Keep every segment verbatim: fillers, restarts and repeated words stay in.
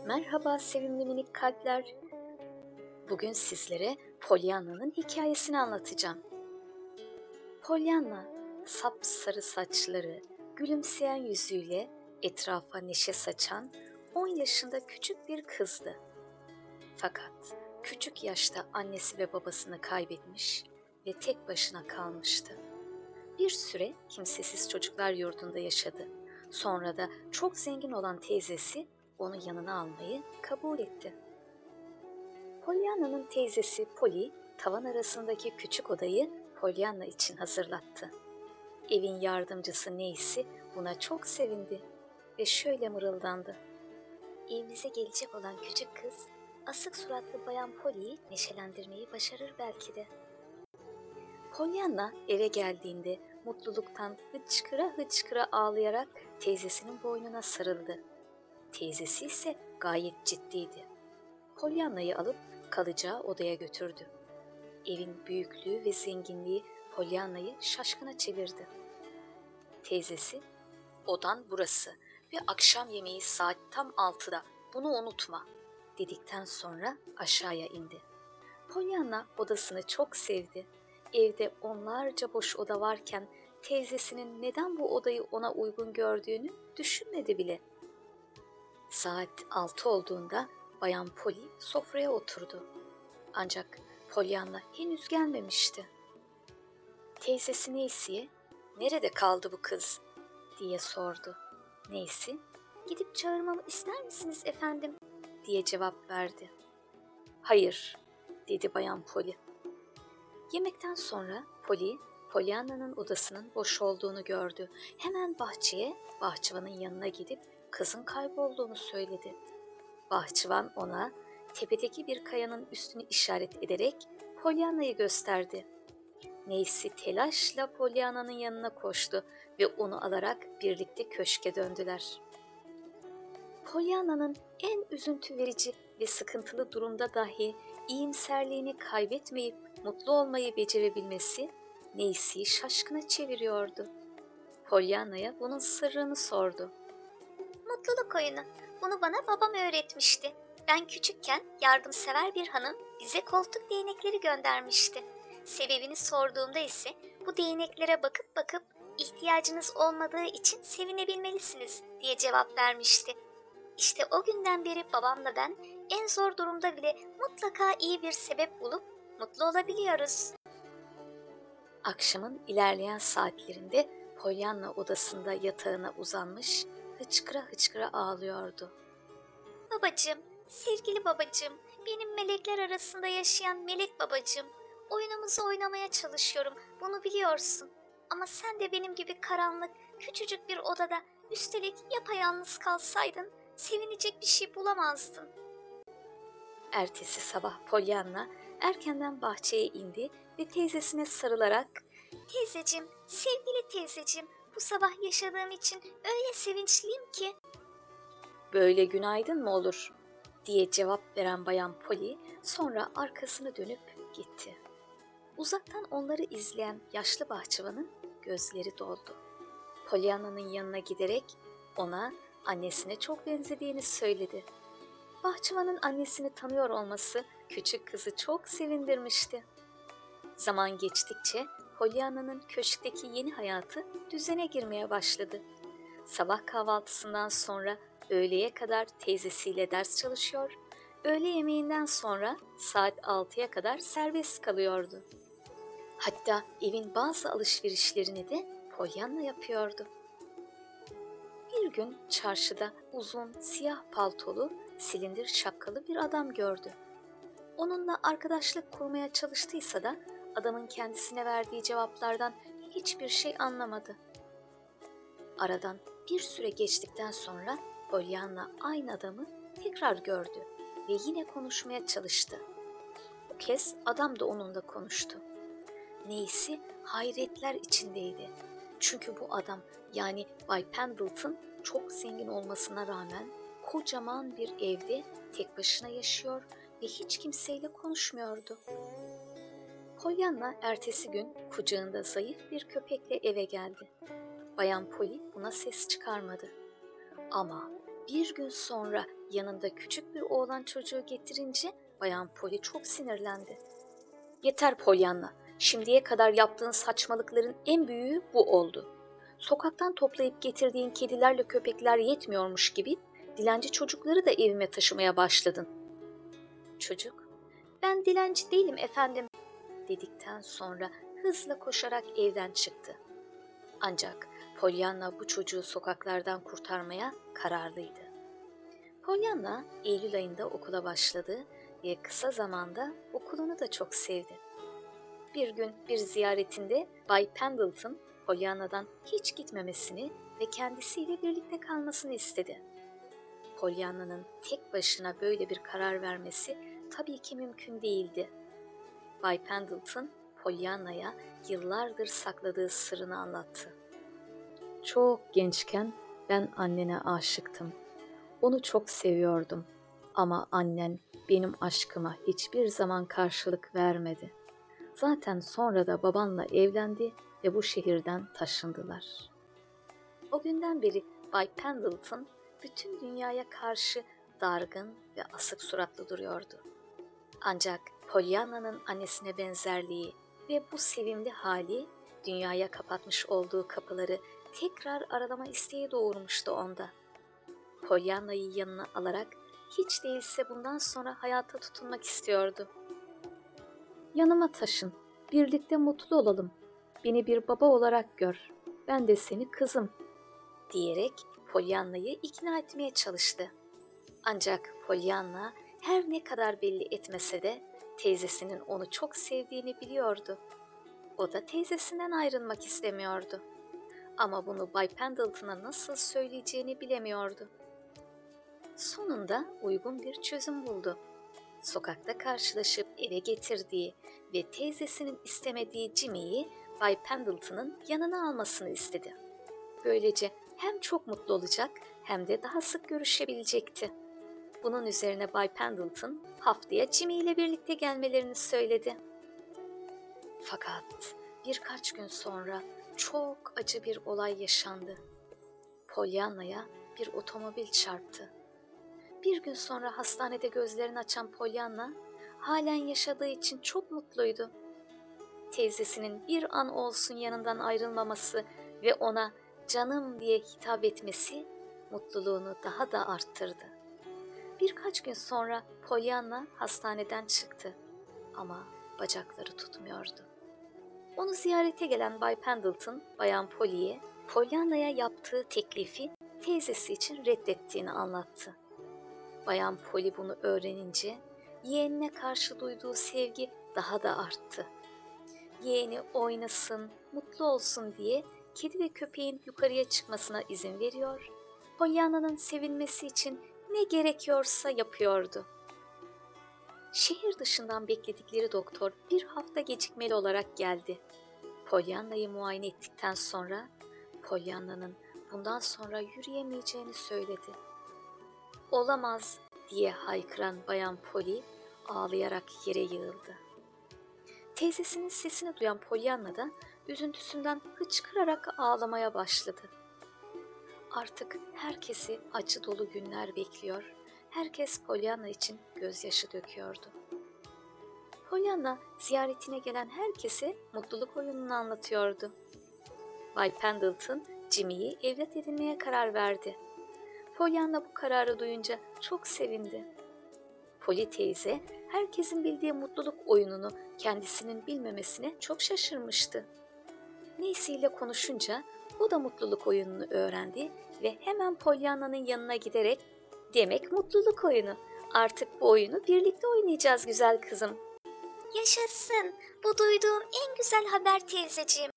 Merhaba sevimli minik kalpler. Bugün sizlere Pollyanna'nın hikayesini anlatacağım. Pollyanna, sapsarı saçları, gülümseyen yüzüyle etrafa neşe saçan on yaşında küçük bir kızdı. Fakat küçük yaşta annesi ve babasını kaybetmiş ve tek başına kalmıştı. Bir süre kimsesiz çocuklar yurdunda yaşadı. Sonra da çok zengin olan teyzesi onu yanına almayı kabul etti. Pollyanna'nın teyzesi Polly, tavan arasındaki küçük odayı Pollyanna için hazırlattı. Evin yardımcısı Nancy buna çok sevindi ve şöyle mırıldandı. Evimize gelecek olan küçük kız, asık suratlı bayan Polly'yi neşelendirmeyi başarır belki de. Pollyanna eve geldiğinde mutluluktan hıçkıra hıçkıra ağlayarak teyzesinin boynuna sarıldı. Teyzesi ise gayet ciddiydi. Pollyanna'yı alıp kalacağı odaya götürdü. Evin büyüklüğü ve zenginliği Pollyanna'yı şaşkına çevirdi. Teyzesi, "Odan burası ve akşam yemeği saat tam altıda, bunu unutma," dedikten sonra aşağıya indi. Pollyanna odasını çok sevdi. Evde onlarca boş oda varken teyzesinin neden bu odayı ona uygun gördüğünü düşünmedi bile. Saat altı olduğunda Bayan Polly sofraya oturdu. Ancak Pollyanna henüz gelmemişti. Teyzesi Nancy'ye "Nerede kaldı bu kız?" diye sordu. Nancy, "Gidip çağırmamı ister misiniz efendim?" diye cevap verdi. "Hayır," dedi Bayan Polly. Yemekten sonra Polly, Pollyanna'nın odasının boş olduğunu gördü. Hemen bahçeye, bahçıvanın yanına gidip kızın kaybolduğunu söyledi. Bahçıvan ona tepedeki bir kayanın üstünü işaret ederek Pollyanna'yı gösterdi. Nancy telaşla Pollyanna'nın yanına koştu ve onu alarak birlikte köşke döndüler. Pollyanna'nın en üzüntü verici ve sıkıntılı durumda dahi iyimserliğini kaybetmeyip mutlu olmayı becerebilmesi Nancy'yi şaşkına çeviriyordu. Pollyanna'ya bunun sırrını sordu. Mutluluk oyunu. Bunu bana babam öğretmişti. Ben küçükken yardımsever bir hanım bize koltuk değnekleri göndermişti. Sebebini sorduğumda ise bu değneklere bakıp bakıp ihtiyacınız olmadığı için sevinebilmelisiniz diye cevap vermişti. İşte o günden beri babamla ben en zor durumda bile mutlaka iyi bir sebep bulup mutlu olabiliyoruz. Akşamın ilerleyen saatlerinde Pollyanna odasında yatağına uzanmış, hıçkıra hıçkıra ağlıyordu. Babacığım, sevgili babacığım, benim melekler arasında yaşayan melek babacığım. Oyunumuzu oynamaya çalışıyorum, bunu biliyorsun. Ama sen de benim gibi karanlık, küçücük bir odada, üstelik yapayalnız kalsaydın, sevinecek bir şey bulamazdın. Ertesi sabah Pollyanna erkenden bahçeye indi ve teyzesine sarılarak "Teyzeciğim, sevgili teyzeciğim, bu sabah yaşadığım için öyle sevinçliyim ki." "Böyle günaydın mı olur?" diye cevap veren Bayan Polly sonra arkasını dönüp gitti. Uzaktan onları izleyen yaşlı bahçıvanın gözleri doldu. Pollyanna'nın yanına giderek ona annesine çok benzediğini söyledi. Bahçıvanın annesini tanıyor olması küçük kızı çok sevindirmişti. Zaman geçtikçe Pollyanna'nın köşkteki yeni hayatı düzene girmeye başladı. Sabah kahvaltısından sonra öğleye kadar teyzesiyle ders çalışıyor, öğle yemeğinden sonra saat altıya kadar serbest kalıyordu. Hatta evin bazı alışverişlerini de Pollyanna yapıyordu. Bir gün çarşıda uzun siyah paltolu, silindir şapkalı bir adam gördü. Onunla arkadaşlık kurmaya çalıştıysa da adamın kendisine verdiği cevaplardan hiçbir şey anlamadı. Aradan bir süre geçtikten sonra Pollyanna aynı adamı tekrar gördü ve yine konuşmaya çalıştı. Bu kez adam da onunla konuştu. Neyse hayretler içindeydi. Çünkü bu adam yani Bay Pendleton çok zengin olmasına rağmen kocaman bir evde tek başına yaşıyor ve hiç kimseyle konuşmuyordu. Pollyanna ertesi gün kucağında zayıf bir köpekle eve geldi. Bayan Polly buna ses çıkarmadı. Ama Bir gün sonra yanında küçük bir oğlan çocuğu getirince Bayan Polly çok sinirlendi. "Yeter Pollyanna, şimdiye kadar yaptığın saçmalıkların en büyüğü bu oldu. Sokaktan toplayıp getirdiğin kedilerle köpekler yetmiyormuş gibi dilenci çocukları da evime taşımaya başladın." Çocuk, "Ben dilenci değilim efendim," dedikten sonra hızla koşarak evden çıktı. Ancak Pollyanna bu çocuğu sokaklardan kurtarmaya kararlıydı. Pollyanna Eylül ayında okula başladı ve kısa zamanda okulunu da çok sevdi. Bir gün bir ziyaretinde Bay Pendleton, Pollyanna'dan hiç gitmemesini ve kendisiyle birlikte kalmasını istedi. Pollyanna'nın tek başına böyle bir karar vermesi tabii ki mümkün değildi. Bay Pendleton, Pollyanna'ya yıllardır sakladığı sırrını anlattı. "Çok gençken ben annene aşıktım. Onu çok seviyordum ama annen benim aşkıma hiçbir zaman karşılık vermedi. Zaten sonra da babanla evlendi ve bu şehirden taşındılar." O günden beri Bay Pendleton bütün dünyaya karşı dargın ve asık suratlı duruyordu. Ancak Pollyanna'nın annesine benzerliği ve bu sevimli hali dünyaya kapatmış olduğu kapıları tekrar aralama isteği doğurmuştu onda. Pollyanna'yı yanına alarak hiç değilse bundan sonra hayata tutunmak istiyordu. "Yanıma taşın, birlikte mutlu olalım. Beni bir baba olarak gör, ben de seni kızım," diyerek Pollyanna'yı ikna etmeye çalıştı. Ancak Pollyanna her ne kadar belli etmese de teyzesinin onu çok sevdiğini biliyordu. O da teyzesinden ayrılmak istemiyordu. Ama bunu Bay Pendleton'a nasıl söyleyeceğini bilemiyordu. Sonunda uygun bir çözüm buldu. Sokakta karşılaşıp eve getirdiği ve teyzesinin istemediği Jimmy'yi Bay Pendleton'ın yanına almasını istedi. Böylece hem çok mutlu olacak hem de daha sık görüşebilecekti. Bunun üzerine Bay Pendleton haftaya Jimmy ile birlikte gelmelerini söyledi. Fakat birkaç gün sonra çok acı bir olay yaşandı. Pollyanna'ya bir otomobil çarptı. Bir gün sonra hastanede gözlerini açan Pollyanna halen yaşadığı için çok mutluydu. Teyzesinin bir an olsun yanından ayrılmaması ve ona canım diye hitap etmesi mutluluğunu daha da arttırdı. Birkaç gün sonra Pollyanna hastaneden çıktı ama bacakları tutmuyordu. Onu ziyarete gelen Bay Pendleton, Bayan Polly'ye Pollyanna'ya yaptığı teklifi teyzesi için reddettiğini anlattı. Bayan Polly bunu öğrenince yeğenine karşı duyduğu sevgi daha da arttı. Yeğeni oynasın, mutlu olsun diye kedi ve köpeğin yukarıya çıkmasına izin veriyor, Pollyanna'nın sevinmesi için ne gerekiyorsa yapıyordu. Şehir dışından bekledikleri doktor bir hafta gecikmeli olarak geldi. Pollyanna'yı muayene ettikten sonra Pollyanna'nın bundan sonra yürüyemeyeceğini söyledi. "Olamaz," diye haykıran Bayan Polly ağlayarak yere yığıldı. Teyzesinin sesini duyan Pollyanna da üzüntüsünden hıçkırarak ağlamaya başladı. Artık herkesi acı dolu günler bekliyor, herkes Pollyanna için gözyaşı döküyordu. Pollyanna ziyaretine gelen herkese mutluluk oyununu anlatıyordu. Bay Pendleton, Jimmy'yi evlat edinmeye karar verdi. Pollyanna bu kararı duyunca çok sevindi. Polly teyze, herkesin bildiği mutluluk oyununu kendisinin bilmemesine çok şaşırmıştı. Nancy ile konuşunca o da mutluluk oyununu öğrendi ve hemen Pollyanna'nın yanına giderek "Demek mutluluk oyunu. Artık bu oyunu birlikte oynayacağız güzel kızım." Yaşasın. Bu duyduğum en güzel haber teyzeciğim.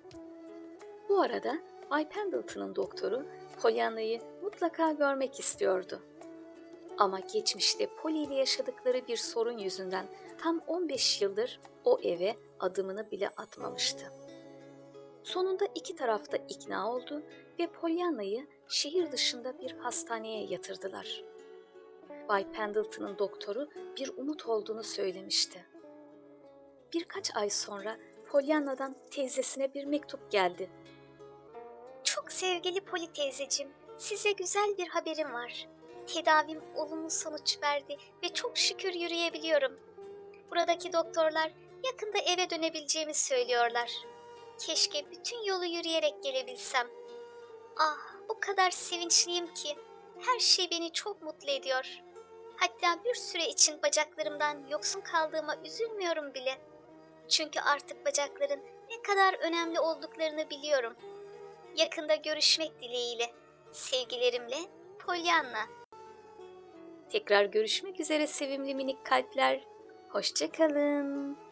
Bu arada Bay Pendleton'ın doktoru Pollyanna'yı mutlaka görmek istiyordu. Ama geçmişte Polly ile yaşadıkları bir sorun yüzünden tam on beş yıldır o eve adımını bile atmamıştı. Sonunda iki taraf da ikna oldu ve Pollyanna'yı şehir dışında bir hastaneye yatırdılar. Bay Pendleton'ın doktoru bir umut olduğunu söylemişti. Birkaç ay sonra Pollyanna'dan teyzesine bir mektup geldi. Çok sevgili Polly teyzeciğim, Size güzel bir haberim var. Tedavim olumlu sonuç verdi ve çok şükür yürüyebiliyorum. Buradaki doktorlar yakında eve dönebileceğimi söylüyorlar. Keşke bütün yolu yürüyerek gelebilsem. Ah, o kadar sevinçliyim ki her şey beni çok mutlu ediyor. Hatta bir süre için bacaklarımdan yoksun kaldığıma üzülmüyorum bile. Çünkü artık bacakların ne kadar önemli olduklarını biliyorum. Yakında görüşmek dileğiyle. Sevgilerimle Pollyanna. Tekrar görüşmek üzere sevimli minik kalpler. Hoşça kalın.